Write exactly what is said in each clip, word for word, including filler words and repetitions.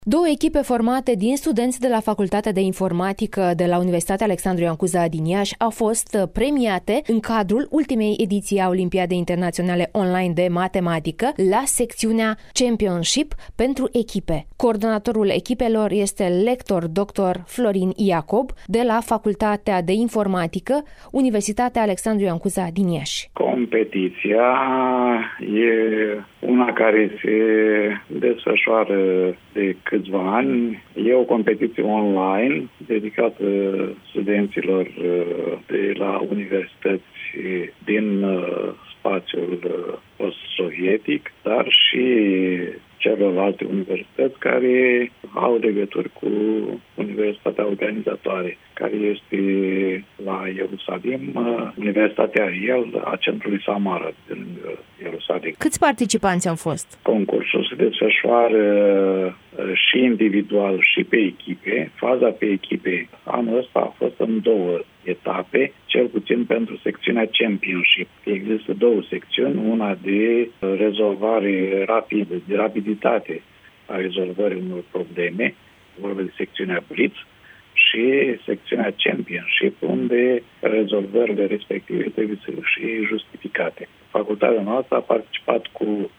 Două echipe formate din studenți de la Facultatea de Informatică de la Universitatea Alexandru Ioan Cuza din Iași au fost premiate în cadrul ultimei ediții a Olimpiadei Internaționale Online de Matematică la secțiunea Championship pentru echipe. Coordonatorul echipelor este lector doctor Florin Iacob de la Facultatea de Informatică, Universitatea Alexandru Ioan Cuza din Iași. Competiția e una care se desfășoară de câțiva ani. E o competiție online dedicată studenților de la universități din spațiul post-sovietic, dar și celorlalte universități care au legături cu universitatea organizatoare, care este la Ierusalim, Universitatea Ariel a centrului Samara din Ierusalim. Câți participanți au fost? Concursul se desfășoară și individual și pe echipe. Faza pe echipe anul ăsta a fost în două etape, cel puțin pentru secțiunea Championship. Există două secțiuni, una de rezolvare rapidă, de rapiditate a rezolvării unor probleme, vorba de secțiunea Blitz, și secțiunea Championship, unde rezolvările respective trebuie să fie justificate. Facultatea noastră a participat cu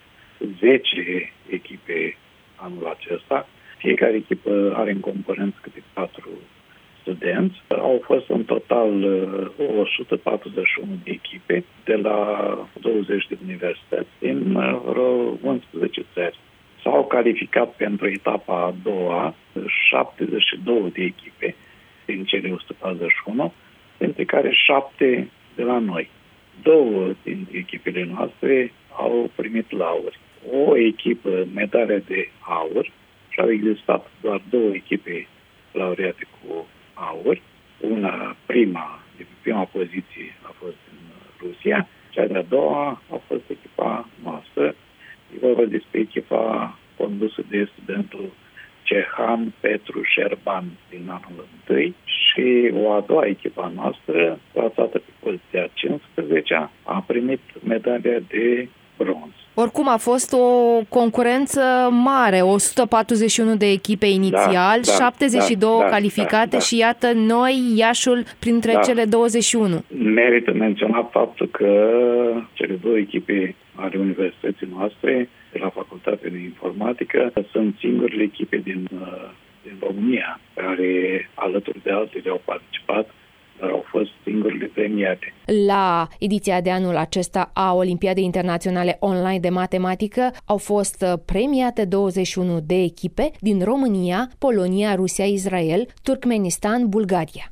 zece echipe anul acesta. Fiecare echipă are în componență câte patru studenți. Au fost în total o sută patruzeci și unu de echipe de la douăzeci de universități din vreo unsprezece țări. S-au calificat pentru etapa a doua șaptezeci și două de echipe din cele o sută patruzeci și unu, dintre care șapte de la noi. Două dintre echipele noastre au primit lauri. O echipă medalie de aur și au existat doar două echipe laureate cu aur. Una, prima, de prima poziție a fost în Rusia, cea de-a doua a fost echipa noastră. E vorba despre echipa condusă de studentul Cehan Petru Șerban din anul întâi și o a doua echipa noastră, clasată pe poziția cincisprezecea, a primit medalia de bronz. Oricum a fost o concurență mare, o sută patruzeci și unu de echipe inițial, da, șaptezeci și doi da, calificate da, da. Și iată noi, Iașul, printre da. cele douăzeci și unu. Merită menționat faptul că cele două echipe ale universității noastre, de la Facultatea de Informatică, sunt singurele echipe din, din România care, alături de altele, au participat, dar au fost singurele premiate. La ediția de anul acesta a Olimpiadei Internaționale Online de Matematică au fost premiate douăzeci și unu de echipe din România, Polonia, Rusia, Israel, Turkmenistan, Bulgaria.